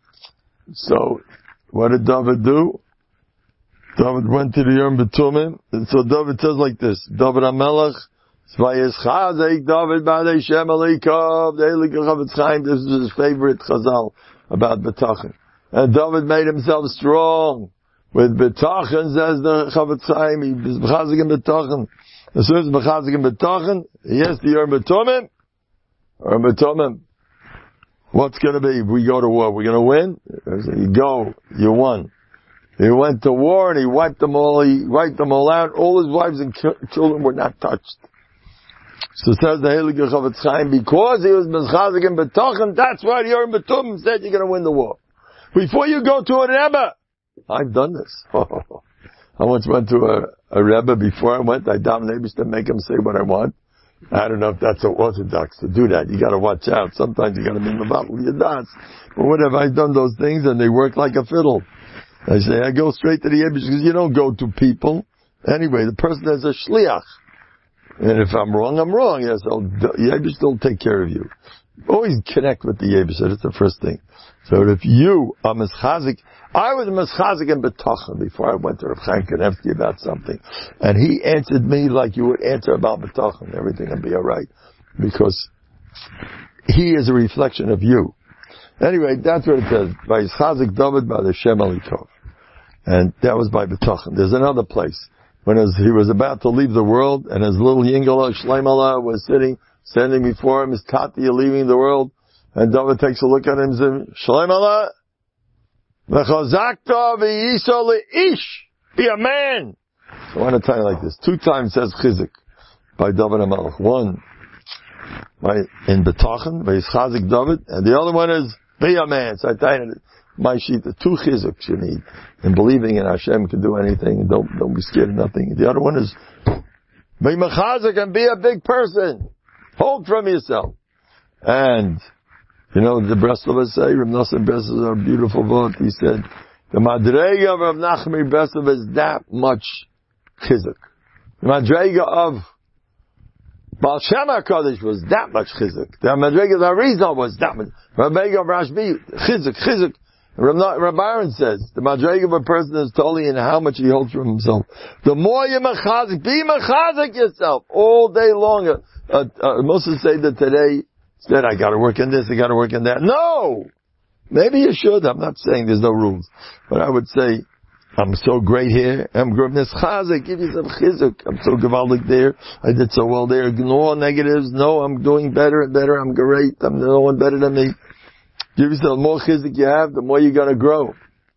So, what did David do? David went to the Yom B'tumim. And so David says like this, David HaMelech, Vayischazek David b'adei Shem Alikov, the Eilik Chavetz Chaim, this is his favorite chazal about B'tachan. And David made himself strong. With B'tachan, says the Chavetz Chaim, he was B'chazik in B'tachan. As soon as B'chazik in B'tachan, yes, the Yom B'tumim, Yom B'tumim. What's gonna be? We go to war. We're gonna win? You go. You won. He went to war and he wiped them all, he wiped them all out. All his wives and children were not touched. So says the Heilige Chavetz Chaim, because he was Meschazik and B'tachan, that's why the Yom B'tumim said you're gonna win the war. Before you go to a Rebbe, I've done this. I once went to a, a Rebbe before I went, I davened neighbors to make him say what I want. I don't know if that's so orthodox to do that. You gotta watch out. Sometimes you gotta be mabal your das. But whatever, I've done those things and they work like a fiddle. I say, I go straight to the Yebish because you don't go to people. Anyway, the person has a shliach. And if I'm wrong, I'm wrong. Yes, I'll, Yebish will take care of you. Always connect with the Yebish. That's the first thing. So if you are mischazik, I was mischazik in B'tachan before I went to Rav Chaim Kanevsky about something. And he answered me like you would answer about B'tachan. Everything will be alright. Because he is a reflection of you. Anyway, that's what it says. By Yischazik David by the Shem Alikov. And that was by B'tachan. There's another place. When he was about to leave the world, and his little Yingala Shleimallah was sitting, standing before him, his Tati leaving the world, and David takes a look at him and says, Shleimallah, V'chazakta v'yisa le'ish, be a man. So I want to tell you like this. Two times says Chizik by David HaMelech. One, by, in B'tachan, V'yischazik David, and the other one is, be a man. So I tell you, my sheet, the two chizuks you need in believing in Hashem can do anything and don't, don't be scared of nothing. The other one is, be mechazik and be a big person. Hold from yourself. And, you know, the Breslovers say, Rav Nosson Breslovers are a beautiful vote. He said, the Madrega of Rav Nachmi Breslov is that much chizuk. The Madrega of Baal Shem HaKadosh was that much chizuk. The Madrega of Arizal was that much. The Madrega of Rashbi, chizuk, chizuk. Rabbi Aaron says, the Madrega of a person is totally in how much he holds from himself. The more you mechazik, be mechazik yourself all day long. Uh, uh, Moses said that today, said, I gotta work in this, I gotta work in that. No! Maybe you should. I'm not saying there's no rules. But I would say, I'm so great here. I'm great. Chazik, give yourself chizuk. I'm so gewaldig there. I did so well there. Ignore negatives. No, I'm doing better and better. I'm great. I'm no one better than me. Give yourself more chizuk you have, the more you're gonna grow.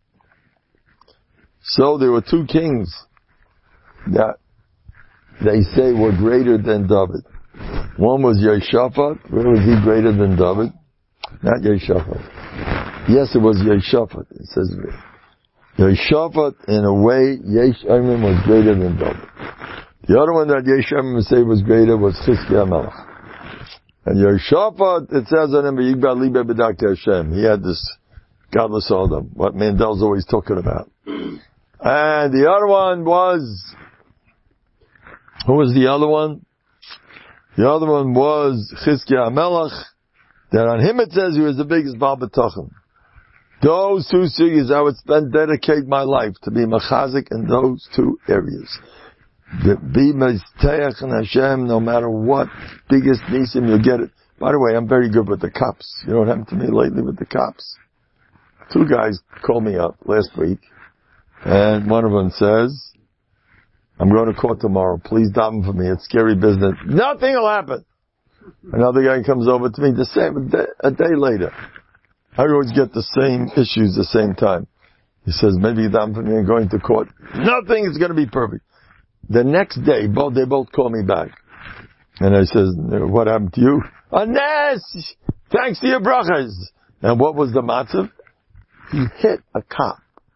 So there were two kings that they say were greater than David. One was Yehoshaphat. Where was he greater than David? Not Yehoshaphat. Yes, it was Yehoshaphat. It says Yehoshaphat, in a way, Yesh Amim was greater than David. The other one that Yesh Amim say was greater was Chizkiah Melech. And Yehoshaphat, it says on him, Yigbal Libe B'Dakei Hashem. He had this godless Adam, what Mandel's always talking about. And the other one was, who was the other one? The other one was Chizkiah HaMelech, that on him it says he was the biggest Baal B'tachon. Those two sugyas, I would spend, dedicate my life to be machazik in those two areas. The, be mezteach and Hashem, no matter what, biggest nisim, you'll get it. By the way, I'm very good with the cops. You know what happened to me lately with the cops? Two guys called me up last week, and one of them says, I'm going to court tomorrow. Please daven for me. It's scary business. Nothing will happen. Another guy comes over to me the same, a day, a day later. I always get the same issues the same time. He says, maybe daven for me, I'm going to court. Nothing is going to be perfect. The next day, both, they both call me back. And I says, what happened to you? A nes! Thanks to your brachas. And what was the matzav? He hit a cop.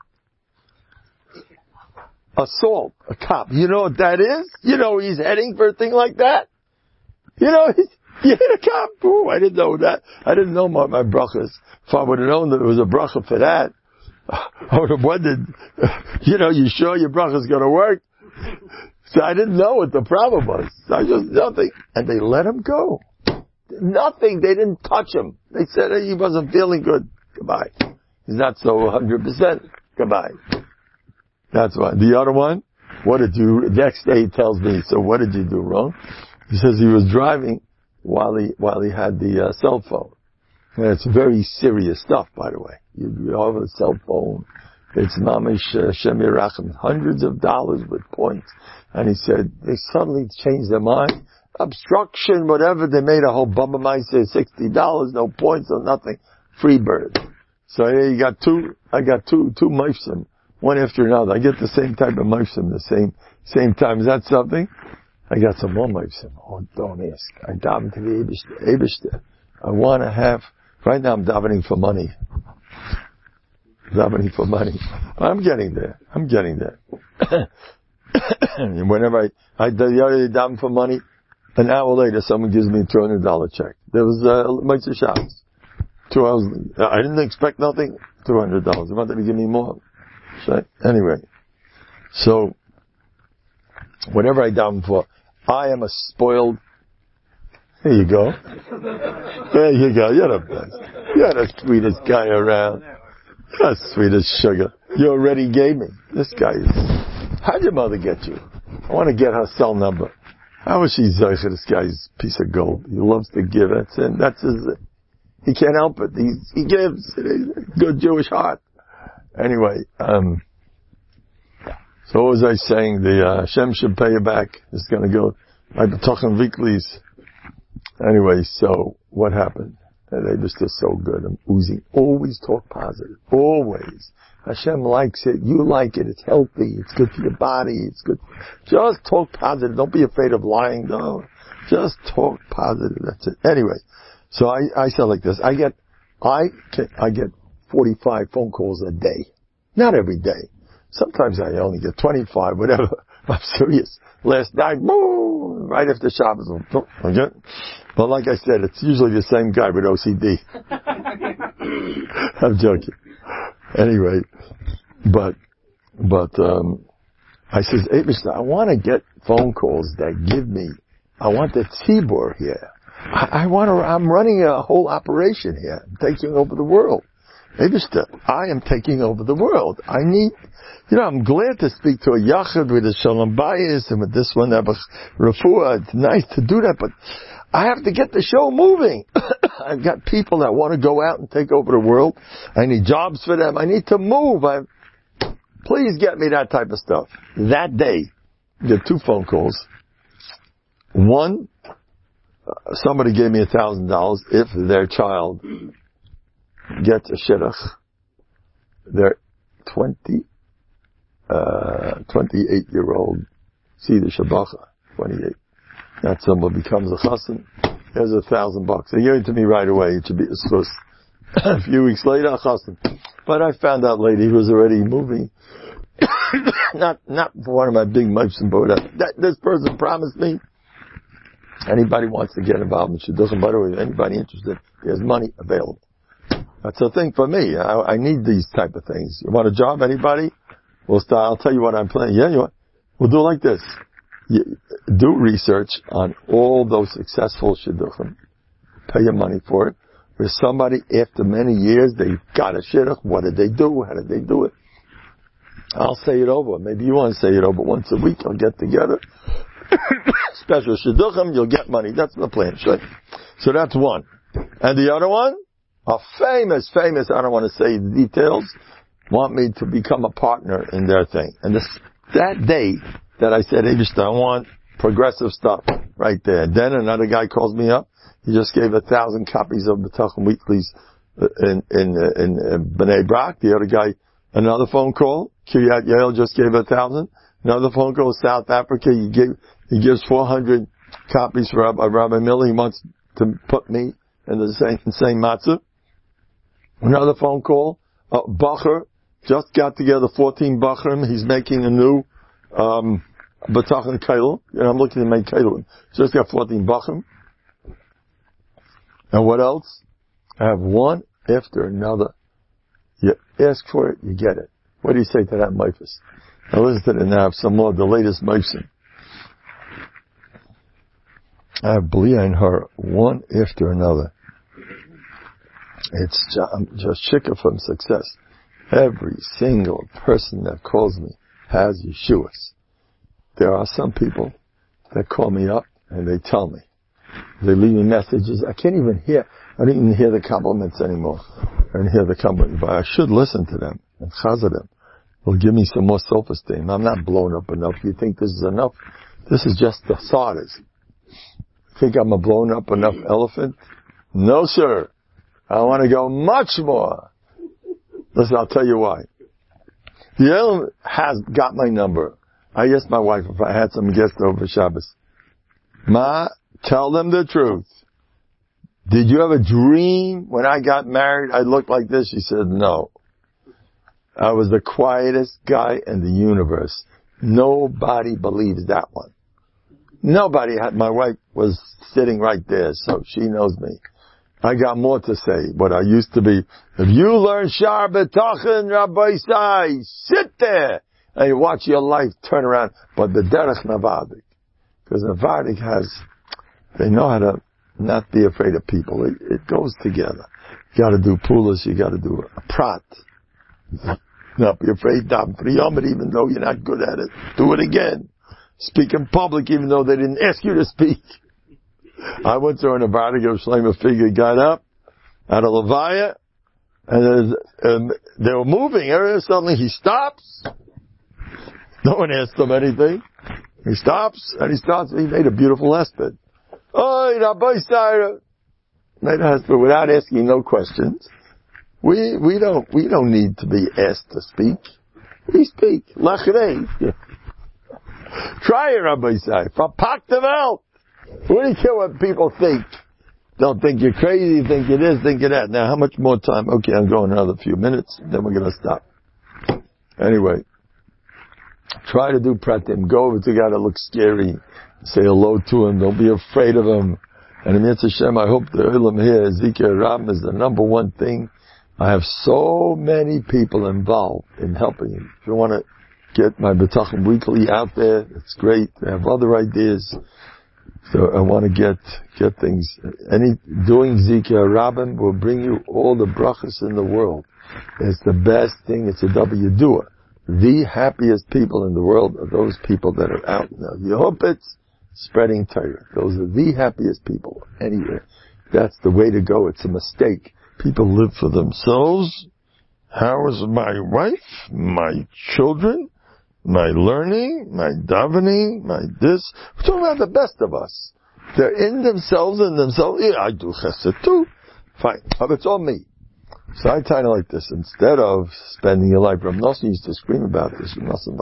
Assault, a cop. You know what that is? You know he's heading for a thing like that? You know, he's, you hit a cop. Ooh, I didn't know that. I didn't know my, my brachas. If I would have known that there was a bracha for that, I would have wondered, you know, you sure your bracha's gonna work? So I didn't know what the problem was. I just, nothing. And they let him go. Nothing. They didn't touch him. They said hey, he wasn't feeling good. Goodbye. He's not so one hundred percent. Goodbye. That's why. The other one, what did you, next day he tells me, so what did you do wrong? He says he was driving while he, while he had the uh, cell phone. And it's very serious stuff, by the way. You, you have a cell phone. It's mamish uh, Shem Yerachem, hundreds of dollars with points. And he said, they suddenly changed their mind. Obstruction, whatever, they made a whole bumper mice, say sixty dollars, no points, no nothing. Free bird. So yeah, you got two, I got two, two mifsim, one after another. I get the same type of mifsim, the same, same time. Is that something? I got some more mifsim. Oh, don't ask. I daven to the Eibishter. I want to have, right now I'm davening for money. Davening for money. I'm getting there. I'm getting there. Whenever I, I daven for money, an hour later someone gives me a two hundred dollars check. There was, uh, Mitzvah Shabbos. Two hours, I didn't expect nothing, two hundred dollars. They wanted to give me more. So, anyway. So, whatever I daven for, I am a spoiled, here you go. There you go. You're the best. You're the sweetest guy around. You're the sweetest sugar. You already gave me. This guy is, how'd your mother get you? I want to get her cell number. How is she Zoicha? This guy's a piece of gold. He loves to give. That's it. That's his, he can't help it. He, he gives. Good Jewish heart. Anyway, um, so what was I saying? The, uh, Hashem should pay you back. It's gonna go, I've been talking weeklies. Anyway, so, what happened? They just are so good. I'm oozing. Always talk positive. Always. Hashem likes it. You like it. It's healthy. It's good for your body. It's good. Just talk positive. Don't be afraid of lying, though. Just talk positive. That's it. Anyway, so I, I said like this. I get, I can, I get forty-five phone calls a day. Not every day. Sometimes I only get twenty-five, whatever. I'm serious. Last night, boom, right after Shabbos. Okay? But like I said, it's usually the same guy with O C D. I'm joking. Anyway, but, but, um, I says, hey, mister, I want to get phone calls that give me, I want the tzibur here. I, I want to, I'm running a whole operation here. I'm taking over the world. Hey, mister, I am taking over the world. I need, you know, I'm glad to speak to a yachid with a shalom bayis and with this one, refuah. It's nice to do that, but I have to get the show moving. I've got people that want to go out and take over the world. I need jobs for them. I need to move. I, please get me that type of stuff. That day, I get two phone calls. One, uh, somebody gave me a thousand dollars if their child gets a shidduch. Their twenty, uh, twenty-eight year old, see the shabacha, twenty-eight. That someone becomes a chassan. There's a thousand bucks. They gave it to me right away. It should be a schus. A few weeks later, a chassan. But I found out later he was already moving. not, not for one of my big mifsim, but that, this person promised me. Anybody wants to get involved in shidduchim, by the way, anybody interested, there's money available. That's a thing for me. I, I need these type of things. You want a job, anybody? We'll start, I'll tell you what I'm planning. Yeah, you want? We'll do it like this. you do research on all those successful shidduchim. Pay your money for it. Where somebody, after many years, they got a shidduch. What did they do? How did they do it? I'll say it over. Maybe you want to say it over once a week. I'll get together. Special shidduchim, you'll get money. That's the plan. So that's one. And the other one, a famous, famous, I don't want to say the details, want me to become a partner in their thing. And this, that day that I said, Eivishter, I want progressive stuff right there. Then another guy calls me up. He just gave a thousand copies of the Bitachon Weeklies in, in, in, in Bnei Brak. The other guy, another phone call. Kiryat Yael just gave a thousand. Another phone call, South Africa. He gave, he gives four hundred copies for Rabbi, Rabbi Miller. He wants to put me in the same, same matzah. Another phone call. Uh, Bacher just got together fourteen Bachrim. He's making a new, um, Bitachon Keilim. You know, I'm looking to make Keilim. Just got fourteen Bachrim. And what else? I have one after another. You ask for it, you get it. What do you say to that Meifus? Now listen to it now. I have some more, the latest Meifsim. I have Blia and her, one after another. It's just, I'm just shikah from success. Every single person that calls me has Yeshuas. There are some people that call me up and they tell me. They leave me messages. I can't even hear, I don't even hear the compliments anymore. I don't hear the compliments, but I should listen to them and chazar them. Will give me some more self-esteem. I'm not blown up enough. You think this is enough? This is just the starters. Think I'm a blown up enough elephant? No, sir. I want to go much more. Listen, I'll tell you why. The elephant has got my number. I asked my wife if I had some guests over Shabbos. Ma, tell them the truth. Did you have a dream when I got married I looked like this? She said, no. I was the quietest guy in the universe. Nobody believes that one. Nobody had, my wife was sitting right there, so she knows me. I got more to say. What I used to be, if you learn Shar B'Tachon, Rabbi Sai, sit there and you watch your life turn around. But the Derech Navadik, because Navadik has, they know how to not be afraid of people. It, it goes together. You gotta do pulas, you gotta do a prat. Not be afraid, daven for Yom, even though you're not good at it. Do it again. Speak in public even though they didn't ask you to speak. I went to an Navadik of Shlomo figure, got up out of Levaya, and, and they were moving. And suddenly he stops. No one asked him anything. He stops, and he starts, he made a beautiful hesped. Oh, Rabbi Saira. Made a hesped without asking no questions. We, we don't, we don't need to be asked to speak. We speak. Lachrei. Try it, Rabbi Saira. Verpack the Welt. What do you care what people think? Don't think you're crazy, think you're this, think you're that. Now, how much more time? Okay, I'm going another few minutes, then we're going to stop. Anyway, try to do pratim. Go over to a guy that looks scary. Say hello to him. Don't be afraid of him. And in Mitzvah Shem, I hope the Ulam here, Zikr Ram is the number one thing. I have so many people involved in helping you. If you want to get my Bitachon Weekly out there, it's great. I have other ideas. So I want to get, get things, any, doing Zikr Rabban will bring you all the brachas in the world. It's the best thing, it's a W doer. The happiest people in the world are those people that are out now. Yehopitz, spreading Torah. Those are the happiest people anywhere. That's the way to go. It's a mistake. People live for themselves. How is my wife, my children, my learning, my davening, my this? We're talking about the best of us. They're in themselves and themselves. Yeah, I do chesed too. Fine. But it's all me. So I kind of like this. Instead of spending your life, Rav Nosson used to scream about this.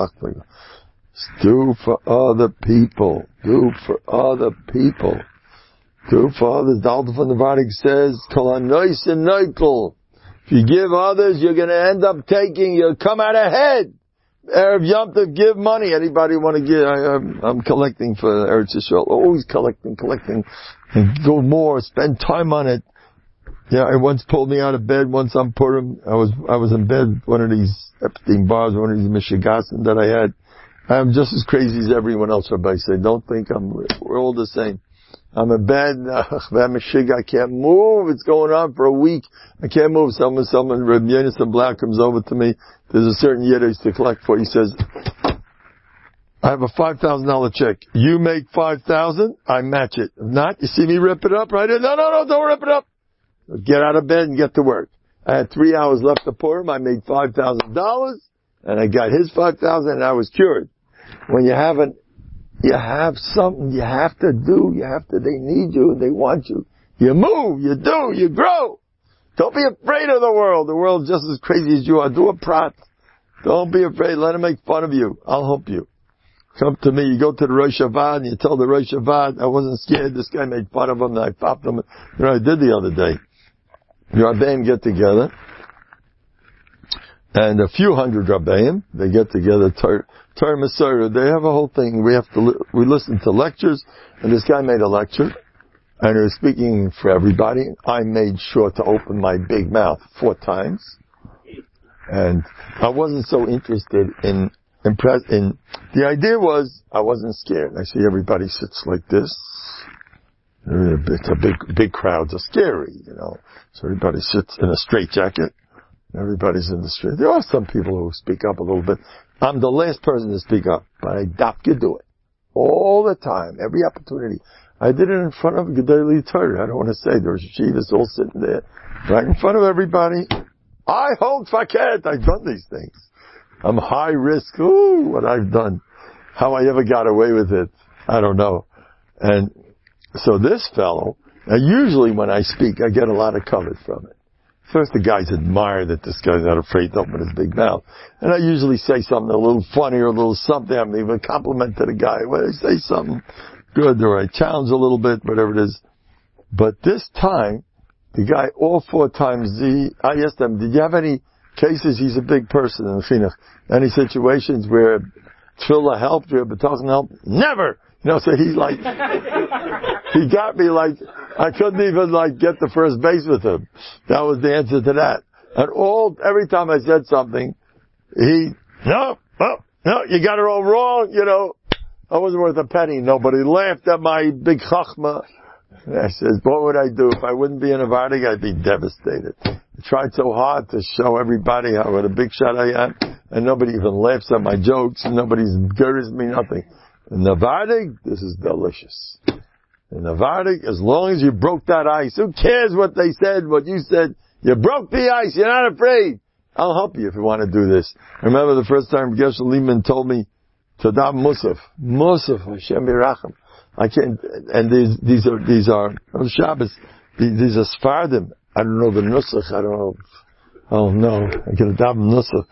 Do for other people. Do for other people. Do for others. The Alter von Navadik says, Kol hanois and noikel. If you give others, you're going to end up taking, you'll come out ahead. Erev Yom Tov, give money. Anybody want to give? I, I'm, I'm collecting for Eretz Yisrael. Always collecting, collecting. And go more. Spend time on it. Yeah, it once pulled me out of bed once on Purim. I was, I was in bed, one of these Epstein bars, one of these Michigasim that I had. I'm just as crazy as everyone else, Rabbi said. Don't think I'm, we're all the same. I'm in bed, I can't move, it's going on for a week, I can't move. Someone, someone, Rabbi Yonason Black comes over to me, there's a certain Yiddish to collect for, he says, I have a five thousand dollars check. You make five thousand dollars, I match it. If not, you see me rip it up right here? No, no, no, don't rip it up. Get out of bed and get to work. I had three hours left to Purim, I made five thousand dollars, and I got his five thousand dollars, and I was cured. When you haven't, you have something you have to do, you have to, they need you, they want you. You move, you do, you grow. Don't be afraid of the world. The world's just as crazy as you are. Do a prat. Don't be afraid. Let them make fun of you. I'll help you. Come to me. You go to the Rosh Havad and you tell the Rosh Havad, I wasn't scared. This guy made fun of him and I popped him. You know, I did the other day. Your Rabbeim get together. And a few hundred Rabbeim, they get together, Torah Masora, they have a whole thing. We have to, li- we listen to lectures, and this guy made a lecture, and he was speaking for everybody. I made sure to open my big mouth four times, and I wasn't so interested in, impress, in, the idea was, I wasn't scared. I see everybody sits like this. It's a big, big crowds are scary, you know. So everybody sits in a straitjacket. Everybody's in the street. There are some people who speak up a little bit. I'm the last person to speak up, but I dafka do it. All the time, every opportunity. I did it in front of Gedolei Torah. I don't want to say, there was yeshivas all sitting there, right in front of everybody. I hold faket. I've done these things. I'm high risk. Ooh, what I've done. How I ever got away with it, I don't know. And so this fellow, now usually when I speak, I get a lot of cover from it. First, the guys admire that this guy's not afraid to open his big mouth. And I usually say something a little funny or a little something. I'm even a compliment to the guy. When I say something good or I challenge a little bit, whatever it is. But this time, the guy, all four times, he, I asked him, did you have any cases? He's a big person in the chinuch. Any situations where tefillah helped, where b'tachon helped? Never! You know, so he's like, he got me like, I couldn't even like get the first base with him. That was the answer to that. And all, every time I said something, he, no, no, no, you got it all wrong, you know. I wasn't worth a penny. Nobody laughed at my big chachma. And I said, what would I do? If I wouldn't be in a Vardig, I'd be devastated. I tried so hard to show everybody how what a big shot I am, and nobody even laughs at my jokes, and nobody's gurrs me, nothing. In the Vardig, this is delicious. In the Vardig, as long as you broke that ice, who cares what they said, what you said? You broke the ice, you're not afraid. I'll help you if you want to do this. I remember the first time Gershon Lehman told me to daven Musaf. Musaf, Hashem Yirachem. I can't, and these, these are, these are, oh, Shabbos, these, these are Sfardim. I don't know the Nusach, I don't know. Oh no, I get a daven Nusach,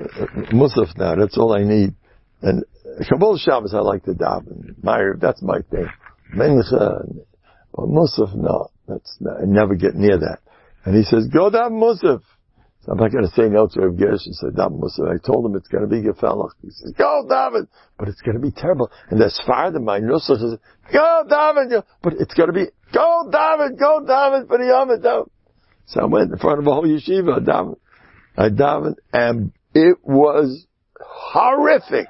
Musaf now, that's all I need. And Kabbalah Shabbos I like to daven. Ma'ariv, that's my thing. Mencha, but Musaf, no, that's not, I never get near that. And he says, go daven Musaf. So I'm not going to say no to Rav Gersh and say daven Musaf. I told him it's going to be Gefalach. He says, go daven, but it's going to be terrible. And the Sfardim, my Nusach says, go daven, but it's going to be, go daven, go daven for the Yom Tov. So I went in front of a whole yeshiva, I davened. I davened, and it was horrific.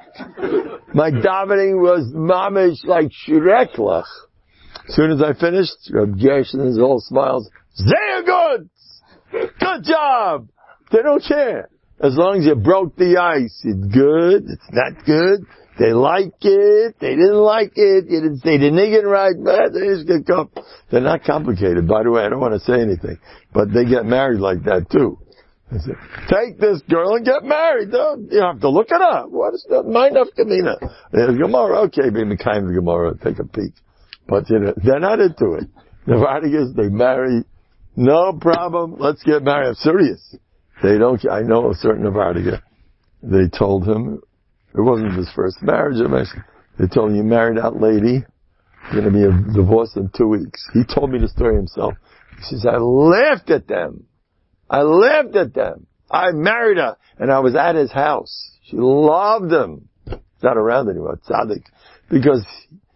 My davening was mamish like shreklach. As soon as I finished, Reb Gershon is all smiles. Sehr good! Good job! They don't care. As long as you broke the ice, it's good, it's not good. They like it, they didn't like it, you didn't say the nigger right, but they just get come. They're not complicated, by the way, I don't want to say anything. But they get married like that too. They say, take this girl and get married. Don't, you have to look it up. What is that? Mind of Kamina. Gemara, okay, be the kind of Gemara, take a peek. But you know, they're not into it. The Vardigas, they marry, no problem, let's get married. I'm serious. They don't, I know a certain Vardiga. They told him, it wasn't his first marriage. They told him, you married that lady, you're going to be a divorce in two weeks. He told me the story himself. He says, I laughed at them. I laughed at them. I married her, and I was at his house. She loved him. He's not around anymore, tzaddik. Because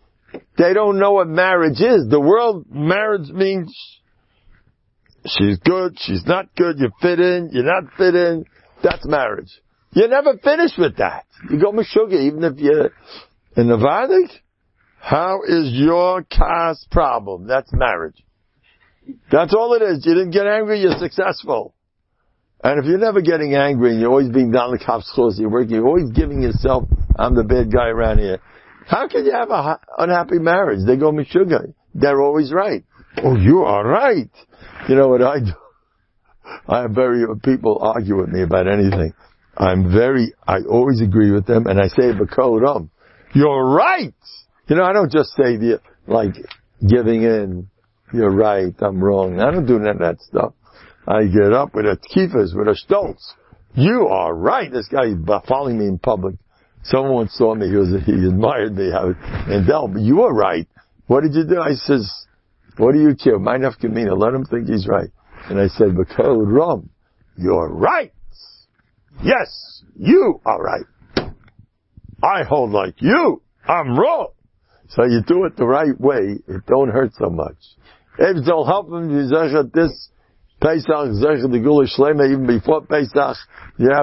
they don't know what marriage is. The world, marriage means she's good, she's not good, you fit in, you're not fit in. That's marriage. You never finish with that. You go Meshuggah, even if you're in Nevada. How is your Kas problem? That's marriage. That's all it is. You didn't get angry, you're successful. And if you're never getting angry and you're always being down the cop's clothes, you're working, you're always giving yourself, I'm the bad guy around here. How can you have an unhappy marriage? They go Meshuggah. They're always right. Oh, you are right. You know what I do? I have very, people argue with me about anything. I'm very, I always agree with them, and I say b'kodam. You're right! You know, I don't just say the, like, giving in, you're right, I'm wrong. I don't do none of that stuff. I get up with a tkifas, with a stoltz. You are right! This guy is following me in public. Someone once saw me, he was, he admired me, and Del, but you are right. What did you do? I says, what do you care? My nafkamina, let him think he's right. And I said, b'kodam, you're right! Yes, you are right. I hold like you. I'm wrong. So you do it the right way. It don't hurt so much. If it'll help him, this Pesach, the Gula Shlema, even before Pesach, you have